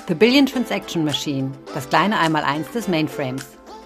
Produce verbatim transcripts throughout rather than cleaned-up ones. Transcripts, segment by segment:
The Billion Transaction Machine, das kleine Einmaleins des Mainframes.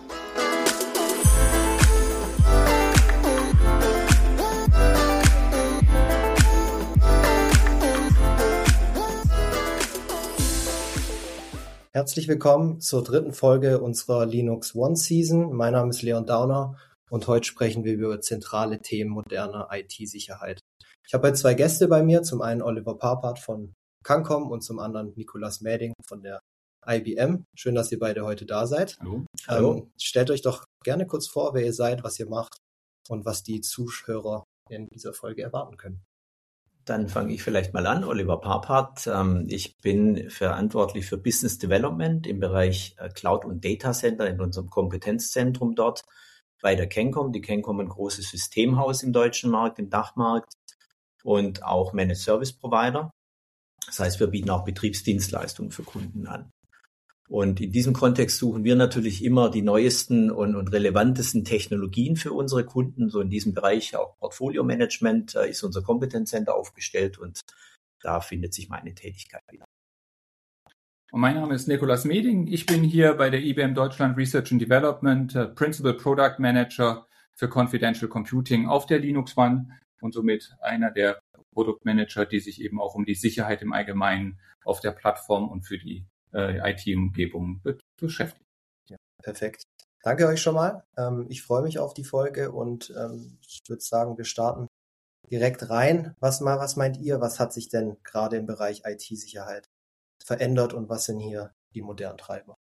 Herzlich willkommen zur dritten Folge unserer Linux One Season. Mein Name ist Leon Dauner und heute sprechen wir über zentrale Themen moderner I T-Sicherheit. Ich habe heute zwei Gäste bei mir, zum einen Oliver Papert von Cancom und zum anderen Nicolas Mäding von der I B M. Schön, dass ihr beide heute da seid. Hallo. Ähm, Hallo. Stellt euch doch gerne kurz vor, wer ihr seid, was ihr macht und was die Zuhörer in dieser Folge erwarten können. Dann fange ich vielleicht mal an. Oliver Papert. Ich bin verantwortlich für Business Development im Bereich Cloud und Data Center in unserem Kompetenzzentrum dort bei der Cancom. Die Cancom ein großes Systemhaus im deutschen Markt, im Dachmarkt und auch Managed Service Provider. Das heißt, wir bieten auch Betriebsdienstleistungen für Kunden an. Und in diesem Kontext suchen wir natürlich immer die neuesten und, und relevantesten Technologien für unsere Kunden. So in diesem Bereich auch Portfolio-Management äh, ist unser Kompetenzcenter aufgestellt und da findet sich meine Tätigkeit wieder. Und mein Name ist Nicolas Mäding. Ich bin hier bei der I B M Deutschland Research and Development äh, Principal Product Manager für Confidential Computing auf der Linux One und somit einer der Produktmanager, die sich eben auch um die Sicherheit im Allgemeinen auf der Plattform und für die I T-Umgebung beschäftigt. Ja, perfekt. Danke euch schon mal. Ähm, ich freue mich auf die Folge und ähm, ich würde sagen, wir starten direkt rein. Was, mal, was meint ihr, was hat sich denn gerade im Bereich I T-Sicherheit verändert und was sind hier die modernen Treiber?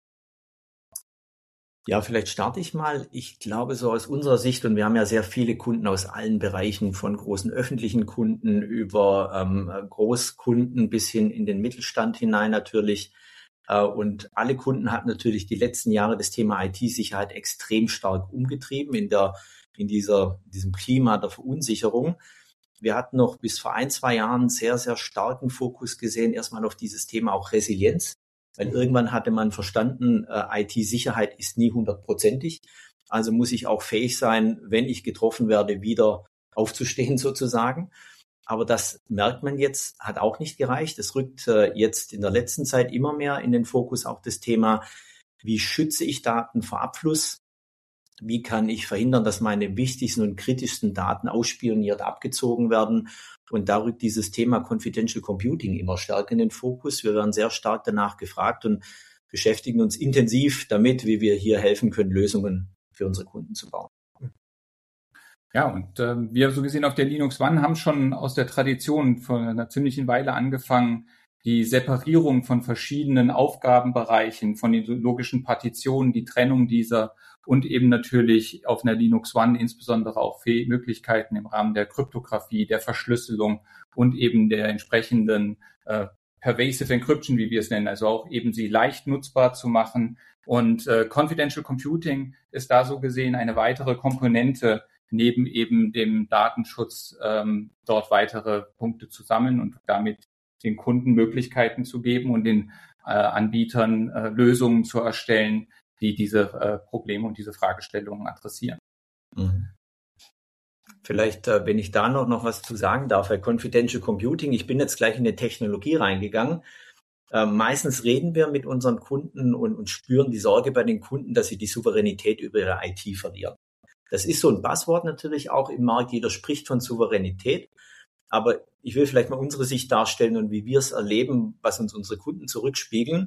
Ja, vielleicht starte ich mal. Ich glaube, so aus unserer Sicht, und wir haben ja sehr viele Kunden aus allen Bereichen, von großen öffentlichen Kunden über ähm, Großkunden bis hin in den Mittelstand hinein natürlich. Und alle Kunden hatten natürlich die letzten Jahre das Thema I T-Sicherheit extrem stark umgetrieben in der, in dieser, diesem Klima der Verunsicherung. Wir hatten noch bis vor ein, zwei Jahren sehr, sehr starken Fokus gesehen, erstmal auf dieses Thema auch Resilienz. Weil irgendwann hatte man verstanden, I T-Sicherheit ist nie hundertprozentig. Also muss ich auch fähig sein, wenn ich getroffen werde, wieder aufzustehen sozusagen. Aber das merkt man jetzt, hat auch nicht gereicht. Es rückt äh, jetzt in der letzten Zeit immer mehr in den Fokus auch das Thema, wie schütze ich Daten vor Abfluss? Wie kann ich verhindern, dass meine wichtigsten und kritischsten Daten ausspioniert abgezogen werden? Und da rückt dieses Thema Confidential Computing immer stärker in den Fokus. Wir werden sehr stark danach gefragt und beschäftigen uns intensiv damit, wie wir hier helfen können, Lösungen für unsere Kunden zu bauen. Ja, und äh, wir so gesehen auf der Linux One haben schon aus der Tradition von einer ziemlichen Weile angefangen, die Separierung von verschiedenen Aufgabenbereichen, von den logischen Partitionen, die Trennung dieser und eben natürlich auf einer Linux One insbesondere auch Fäh- Möglichkeiten im Rahmen der Kryptographie, der Verschlüsselung und eben der entsprechenden äh, Pervasive Encryption, wie wir es nennen, also auch eben sie leicht nutzbar zu machen. Und äh, Confidential Computing ist da so gesehen eine weitere Komponente, neben eben dem Datenschutz ähm, dort weitere Punkte zu sammeln und damit den Kunden Möglichkeiten zu geben und den äh, Anbietern äh, Lösungen zu erstellen, die diese äh, Probleme und diese Fragestellungen adressieren. Mhm. Vielleicht, äh, wenn ich da noch, noch was zu sagen darf, bei Confidential Computing, ich bin jetzt gleich in die Technologie reingegangen. Äh, meistens reden wir mit unseren Kunden und, und spüren die Sorge bei den Kunden, dass sie die Souveränität über ihre I T verlieren. Das ist so ein Buzzword natürlich auch im Markt. Jeder spricht von Souveränität. Aber ich will vielleicht mal unsere Sicht darstellen und wie wir es erleben, was uns unsere Kunden zurückspiegeln.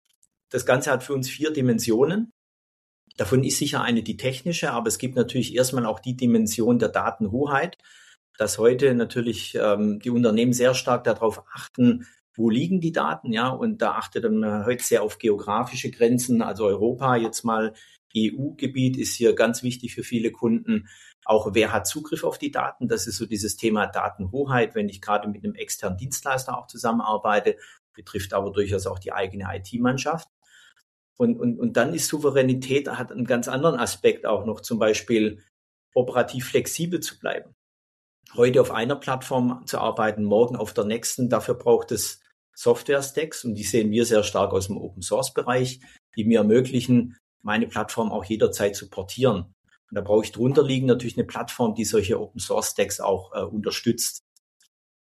Das Ganze hat für uns vier Dimensionen. Davon ist sicher eine die technische, aber es gibt natürlich erstmal auch die Dimension der Datenhoheit, dass heute natürlich ähm, die Unternehmen sehr stark darauf achten, wo liegen die Daten, ja, und da achtet man heute sehr auf geografische Grenzen, also Europa jetzt mal. E U-Gebiet ist hier ganz wichtig für viele Kunden. Auch wer hat Zugriff auf die Daten? Das ist so dieses Thema Datenhoheit, wenn ich gerade mit einem externen Dienstleister auch zusammenarbeite, betrifft aber durchaus auch die eigene I T-Mannschaft. Und, und, und dann ist Souveränität, hat einen ganz anderen Aspekt auch noch, zum Beispiel operativ flexibel zu bleiben. Heute auf einer Plattform zu arbeiten, morgen auf der nächsten, dafür braucht es Software-Stacks und die sehen wir sehr stark aus dem Open-Source-Bereich, die mir ermöglichen, meine Plattform auch jederzeit zu portieren. Und da brauche ich drunter liegen natürlich eine Plattform, die solche Open-Source-Stacks auch äh, unterstützt.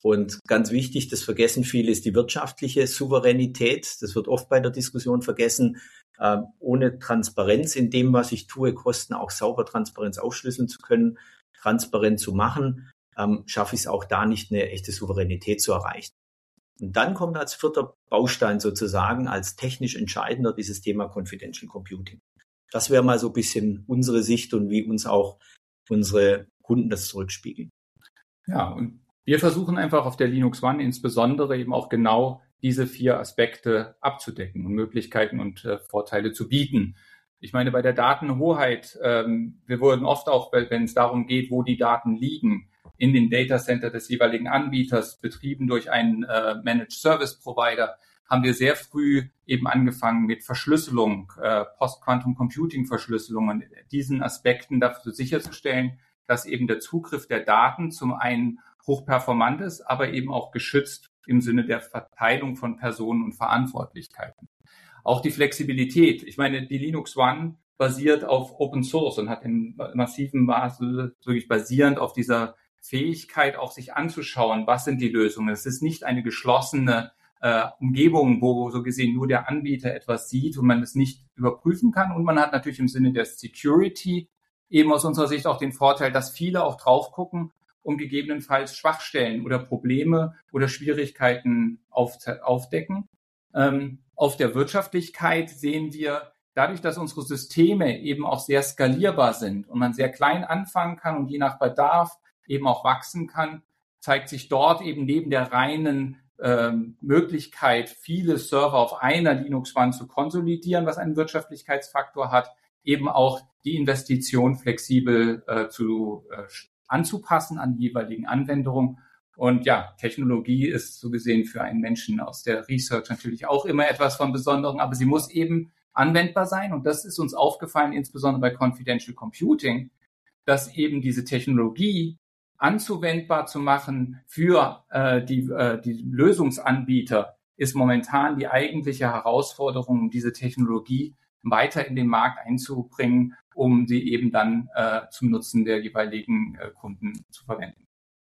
Und ganz wichtig, das vergessen viele, ist die wirtschaftliche Souveränität. Das wird oft bei der Diskussion vergessen. Ähm, ohne Transparenz in dem, was ich tue, Kosten auch sauber Transparenz aufschlüsseln zu können, transparent zu machen, ähm, schaffe ich es auch da nicht, eine echte Souveränität zu erreichen. Und dann kommt als vierter Baustein sozusagen als technisch entscheidender dieses Thema Confidential Computing. Das wäre mal so ein bisschen unsere Sicht und wie uns auch unsere Kunden das zurückspiegeln. Ja, und wir versuchen einfach auf der Linux One insbesondere eben auch genau diese vier Aspekte abzudecken und Möglichkeiten und äh, Vorteile zu bieten. Ich meine, bei der Datenhoheit, ähm, wir wurden oft auch, wenn es darum geht, wo die Daten liegen, in dem Datacenter des jeweiligen Anbieters, betrieben durch einen äh, Managed Service Provider, haben wir sehr früh eben angefangen mit Verschlüsselung, äh, Post-Quantum Computing Verschlüsselung und diesen Aspekten dafür sicherzustellen, dass eben der Zugriff der Daten zum einen hochperformant ist, aber eben auch geschützt im Sinne der Verteilung von Personen und Verantwortlichkeiten. Auch die Flexibilität. Ich meine, die Linux One basiert auf Open Source und hat in massivem Maße wirklich basierend auf dieser Fähigkeit, auch sich anzuschauen, was sind die Lösungen. Es ist nicht eine geschlossene äh, Umgebung, wo so gesehen nur der Anbieter etwas sieht und man es nicht überprüfen kann. Und man hat natürlich im Sinne der Security eben aus unserer Sicht auch den Vorteil, dass viele auch drauf gucken, um gegebenenfalls Schwachstellen oder Probleme oder Schwierigkeiten auf, aufdecken. Ähm, auf der Wirtschaftlichkeit sehen wir, dadurch, dass unsere Systeme eben auch sehr skalierbar sind und man sehr klein anfangen kann und je nach Bedarf eben auch wachsen kann, zeigt sich dort eben neben der reinen ähm, Möglichkeit, viele Server auf einer Linux One zu konsolidieren, was einen Wirtschaftlichkeitsfaktor hat, eben auch die Investition flexibel äh, zu äh, anzupassen an die jeweiligen Anwendungen. Und ja, Technologie ist so gesehen für einen Menschen aus der Research natürlich auch immer etwas von Besonderem, aber sie muss eben anwendbar sein. Und das ist uns aufgefallen, insbesondere bei Confidential Computing, dass eben diese Technologie anzuwendbar zu machen für äh, die, äh, die Lösungsanbieter ist momentan die eigentliche Herausforderung, diese Technologie weiter in den Markt einzubringen, um sie eben dann äh, zum Nutzen der jeweiligen äh, Kunden zu verwenden.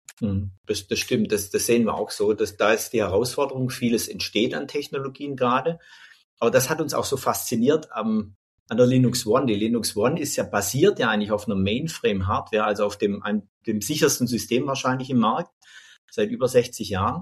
Das, das stimmt, das, das sehen wir auch so. Dass, da ist die Herausforderung, vieles entsteht an Technologien gerade. Aber das hat uns auch so fasziniert am, an der Linux One. Die Linux One ist ja basiert ja eigentlich auf einer Mainframe-Hardware, also auf dem, einem, dem sichersten System wahrscheinlich im Markt, seit über sechzig Jahren.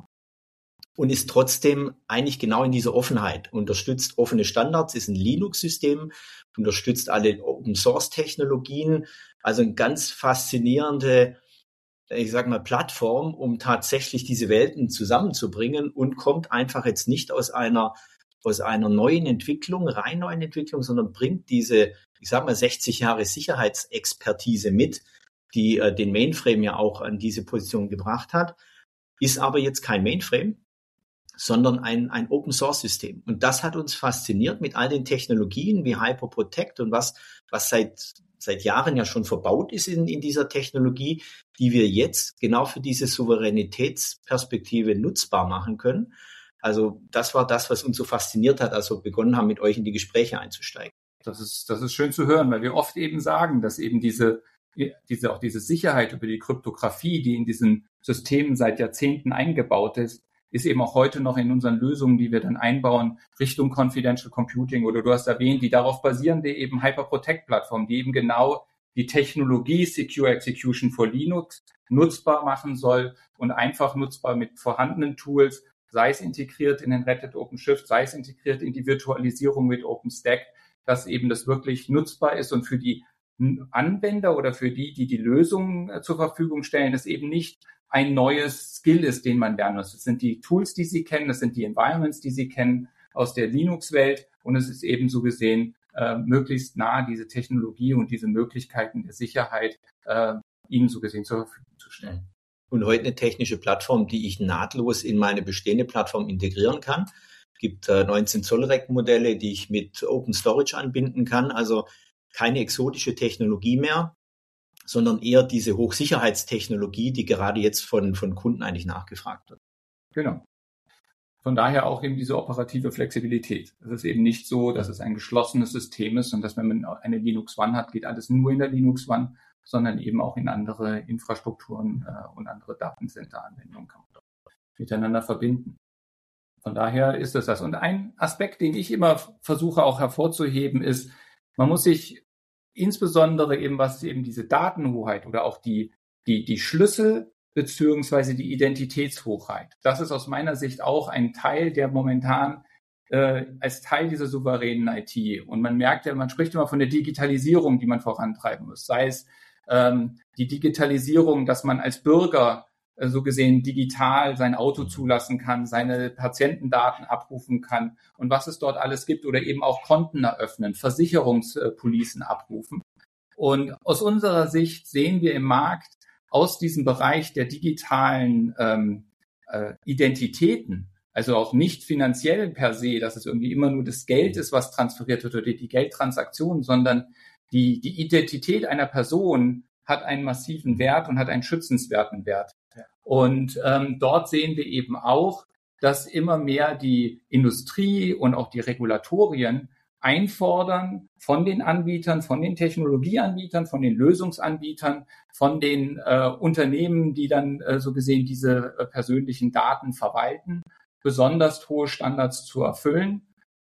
Und ist trotzdem eigentlich genau in dieser Offenheit, unterstützt offene Standards, ist ein Linux-System, unterstützt alle Open-Source-Technologien, also eine ganz faszinierende, ich sage mal, Plattform, um tatsächlich diese Welten zusammenzubringen und kommt einfach jetzt nicht aus einer aus einer neuen Entwicklung, rein neuen Entwicklung, sondern bringt diese, ich sage mal, sechzig Jahre Sicherheitsexpertise mit, die äh, den Mainframe ja auch an diese Position gebracht hat, ist aber jetzt kein Mainframe, sondern ein, ein Open-Source-System. Und das hat uns fasziniert mit all den Technologien wie HyperProtect und was, was seit, seit Jahren ja schon verbaut ist in, in dieser Technologie, die wir jetzt genau für diese Souveränitätsperspektive nutzbar machen können. Also das war das, was uns so fasziniert hat, als wir begonnen haben, mit euch in die Gespräche einzusteigen. Das ist, das ist schön zu hören, weil wir oft eben sagen, dass eben diese, diese, auch diese Sicherheit über die Kryptographie, die in diesen Systemen seit Jahrzehnten eingebaut ist, ist eben auch heute noch in unseren Lösungen, die wir dann einbauen, Richtung Confidential Computing oder du hast erwähnt, die darauf basierende eben HyperProtect-Plattform, die eben genau die Technologie Secure Execution for Linux nutzbar machen soll und einfach nutzbar mit vorhandenen Tools, sei es integriert in den Red Hat OpenShift, sei es integriert in die Virtualisierung mit OpenStack, dass eben das wirklich nutzbar ist und für die Anwender oder für die, die die Lösungen äh, zur Verfügung stellen, es eben nicht ein neues Skill ist, den man lernen muss. Es sind die Tools, die sie kennen, es sind die Environments, die sie kennen aus der Linux-Welt und es ist eben so gesehen äh, möglichst nah diese Technologie und diese Möglichkeiten der Sicherheit äh, ihnen so gesehen zur Verfügung zu stellen. Und heute eine technische Plattform, die ich nahtlos in meine bestehende Plattform integrieren kann. Es gibt äh, neunzehn Zoll Rack-Modelle, die ich mit Open Storage anbinden kann. Also keine exotische Technologie mehr, sondern eher diese Hochsicherheitstechnologie, die gerade jetzt von, von Kunden eigentlich nachgefragt wird. Genau. Von daher auch eben diese operative Flexibilität. Es ist eben nicht so, dass es ein geschlossenes System ist und dass wenn man eine Linux One hat, geht alles nur in der Linux One, sondern eben auch in andere Infrastrukturen äh, und andere Datacenter-Anwendungen kann man miteinander verbinden. Von daher ist es das. Und ein Aspekt, den ich immer versuche auch hervorzuheben, ist, man muss sich insbesondere eben, was eben diese Datenhoheit oder auch die, die, die Schlüssel beziehungsweise die Identitätshoheit. Das ist aus meiner Sicht auch ein Teil, der momentan äh, als Teil dieser souveränen I T, und man merkt ja, man spricht immer von der Digitalisierung, die man vorantreiben muss, sei es ähm, die Digitalisierung, dass man als Bürger äh, so gesehen digital sein Auto zulassen kann, seine Patientendaten abrufen kann und was es dort alles gibt, oder eben auch Konten eröffnen, Versicherungspolicen abrufen. Und aus unserer Sicht sehen wir im Markt aus diesem Bereich der digitalen ähm, äh, Identitäten, also auch nicht finanziell per se, dass es irgendwie immer nur das Geld ist, was transferiert wird oder die Geldtransaktion, sondern die, die Identität einer Person hat einen massiven Wert und hat einen schützenswerten Wert. Und ähm, dort sehen wir eben auch, dass immer mehr die Industrie und auch die Regulatorien einfordern von den Anbietern, von den Technologieanbietern, von den Lösungsanbietern, von den äh, Unternehmen, die dann äh, so gesehen diese äh, persönlichen Daten verwalten, besonders hohe Standards zu erfüllen.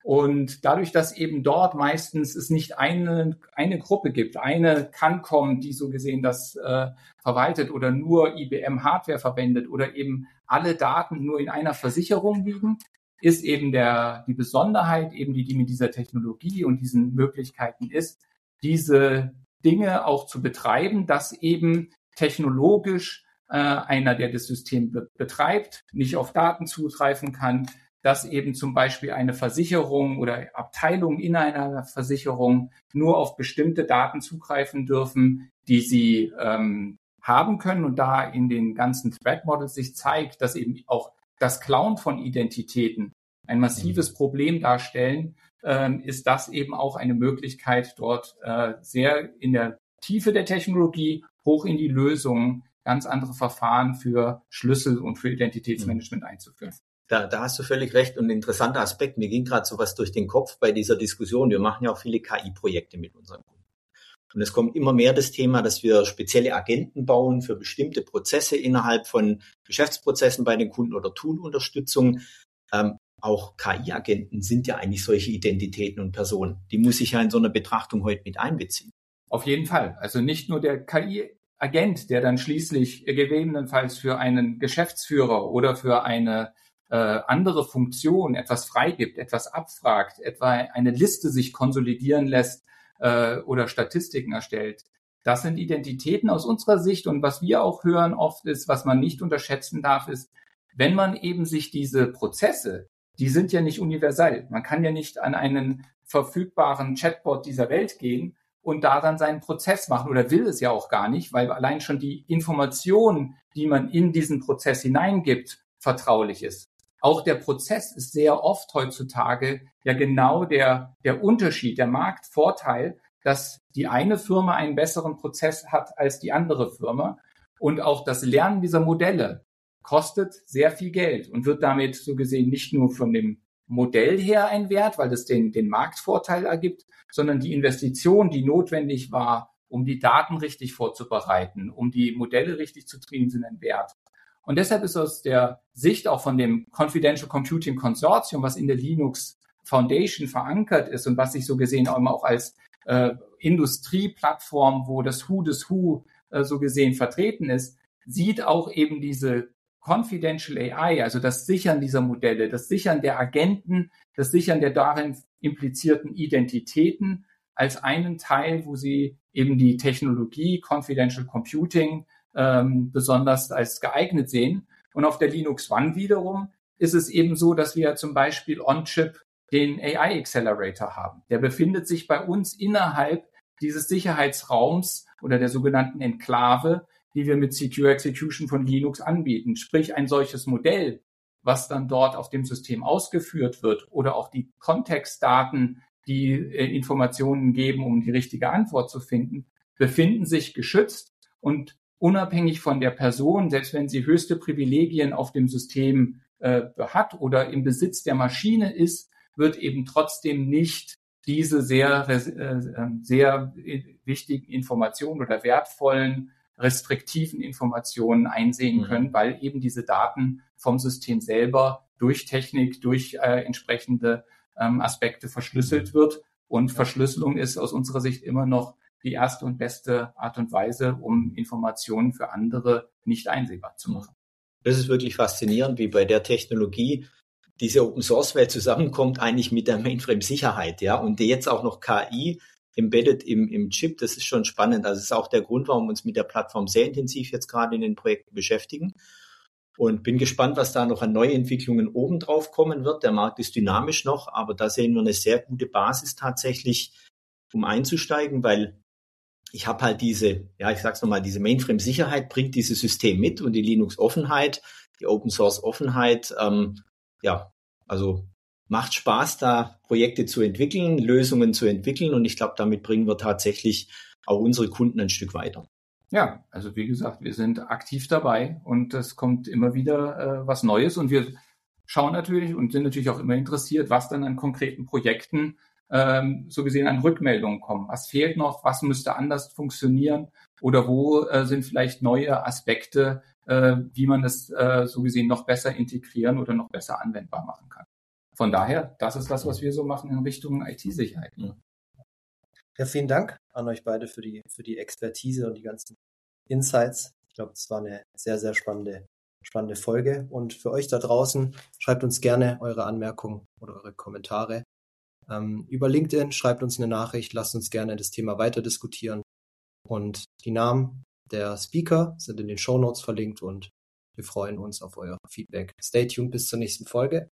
Und dadurch, dass eben dort meistens es nicht eine, eine Gruppe gibt, eine Cancom, die so gesehen das äh, verwaltet oder nur I B M-Hardware verwendet oder eben alle Daten nur in einer Versicherung liegen, ist eben der, die Besonderheit, eben die, die mit dieser Technologie und diesen Möglichkeiten ist, diese Dinge auch zu betreiben, dass eben technologisch äh, einer, der das System be- betreibt, nicht auf Daten zugreifen kann, dass eben zum Beispiel eine Versicherung oder Abteilung in einer Versicherung nur auf bestimmte Daten zugreifen dürfen, die sie ähm, haben können. Und da in den ganzen Threat Models sich zeigt, dass eben auch das Klauen von Identitäten ein massives mhm. Problem darstellen, ähm, ist das eben auch eine Möglichkeit, dort äh, sehr in der Tiefe der Technologie hoch in die Lösungen ganz andere Verfahren für Schlüssel und für Identitätsmanagement mhm. einzuführen. Da, da hast du völlig recht, und ein interessanter Aspekt. Mir ging gerade so was durch den Kopf bei dieser Diskussion. Wir machen ja auch viele K I-Projekte mit unseren Kunden. Und es kommt immer mehr das Thema, dass wir spezielle Agenten bauen für bestimmte Prozesse innerhalb von Geschäftsprozessen bei den Kunden oder Tool-Unterstützung. Ähm, auch K I-Agenten sind ja eigentlich solche Identitäten und Personen. Die muss ich ja in so einer Betrachtung heute mit einbeziehen. Auf jeden Fall. Also nicht nur der K I-Agent, der dann schließlich gegebenenfalls für einen Geschäftsführer oder für eine äh, andere Funktion etwas freigibt, etwas abfragt, etwa eine Liste sich konsolidieren lässt äh, oder Statistiken erstellt. Das sind Identitäten aus unserer Sicht, und was wir auch hören oft ist, was man nicht unterschätzen darf, ist, wenn man eben sich diese Prozesse, die sind ja nicht universell. Man kann ja nicht an einen verfügbaren Chatbot dieser Welt gehen und da dann seinen Prozess machen, oder will es ja auch gar nicht, weil allein schon die Information, die man in diesen Prozess hineingibt, vertraulich ist. Auch der Prozess ist sehr oft heutzutage ja genau der, der Unterschied, der Marktvorteil, dass die eine Firma einen besseren Prozess hat als die andere Firma. Und auch das Lernen dieser Modelle kostet sehr viel Geld und wird damit so gesehen nicht nur von dem Modell her ein Wert, weil es den, den Marktvorteil ergibt, sondern die Investition, die notwendig war, um die Daten richtig vorzubereiten, um die Modelle richtig zu trainieren, sind ein Wert. Und deshalb ist aus der Sicht auch von dem Confidential Computing Consortium, was in der Linux Foundation verankert ist und was sich so gesehen auch als äh, Industrieplattform, wo das Who des Who äh, so gesehen vertreten ist, sieht auch eben diese Confidential A I, also das Sichern dieser Modelle, das Sichern der Agenten, das Sichern der darin implizierten Identitäten als einen Teil, wo sie eben die Technologie Confidential Computing ähm, besonders als geeignet sehen. Und auf der Linux One wiederum ist es eben so, dass wir zum Beispiel on-chip den A I Accelerator haben. Der befindet sich bei uns innerhalb dieses Sicherheitsraums oder der sogenannten Enklave, die wir mit Secure Execution von Linux anbieten. Sprich, ein solches Modell, was dann dort auf dem System ausgeführt wird, oder auch die Kontextdaten, die äh, Informationen geben, um die richtige Antwort zu finden, befinden sich geschützt und unabhängig von der Person, selbst wenn sie höchste Privilegien auf dem System äh, hat oder im Besitz der Maschine ist, wird eben trotzdem nicht diese sehr, äh, sehr wichtigen Informationen oder wertvollen restriktiven Informationen einsehen Mhm. können, weil eben diese Daten vom System selber durch Technik, durch äh, entsprechende ähm, Aspekte verschlüsselt wird. Und Verschlüsselung ist aus unserer Sicht immer noch die erste und beste Art und Weise, um Informationen für andere nicht einsehbar zu machen. Das ist wirklich faszinierend, wie bei der Technologie diese Open-Source-Welt zusammenkommt, eigentlich mit der Mainframe-Sicherheit, ja, und jetzt auch noch K I embedded im, im Chip, das ist schon spannend. Also das ist auch der Grund, warum wir uns mit der Plattform sehr intensiv jetzt gerade in den Projekten beschäftigen. Und bin gespannt, was da noch an Neuentwicklungen obendrauf kommen wird. Der Markt ist dynamisch noch, aber da sehen wir eine sehr gute Basis tatsächlich, um einzusteigen, weil ich habe halt diese, ja, ich sag's nochmal, diese Mainframe-Sicherheit bringt dieses System mit und die Linux-Offenheit, die Open-Source-Offenheit, ähm, ja, also macht Spaß, da Projekte zu entwickeln, Lösungen zu entwickeln und ich glaube, damit bringen wir tatsächlich auch unsere Kunden ein Stück weiter. Ja, also wie gesagt, wir sind aktiv dabei und es kommt immer wieder äh, was Neues und wir schauen natürlich und sind natürlich auch immer interessiert, was dann an konkreten Projekten ähm, so gesehen an Rückmeldungen kommen. Was fehlt noch? Was müsste anders funktionieren? Oder wo äh, sind vielleicht neue Aspekte, äh, wie man das äh, so gesehen noch besser integrieren oder noch besser anwendbar machen kann? Von daher, das ist das, was wir so machen in Richtung I T-Sicherheit. Ja, vielen Dank an euch beide für die, für die Expertise und die ganzen Insights. Ich glaube, es war eine sehr, sehr spannende, spannende Folge. Und für euch da draußen, schreibt uns gerne eure Anmerkungen oder eure Kommentare. Ähm, über LinkedIn schreibt uns eine Nachricht, lasst uns gerne das Thema weiter diskutieren. Und die Namen der Speaker sind in den Shownotes verlinkt und wir freuen uns auf euer Feedback. Stay tuned bis zur nächsten Folge.